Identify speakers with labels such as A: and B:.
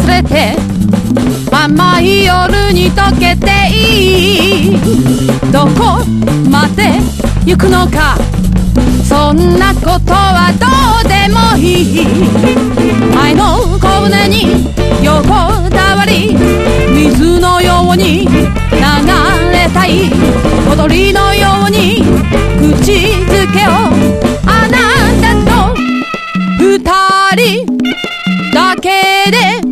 A: 忘れて甘い夜に溶けていい。どこまで行くのか、そんなことはどうでもいい。前の小舟に横たわり、水のように流れたい。踊りのように口づけを、あなたと二人だけで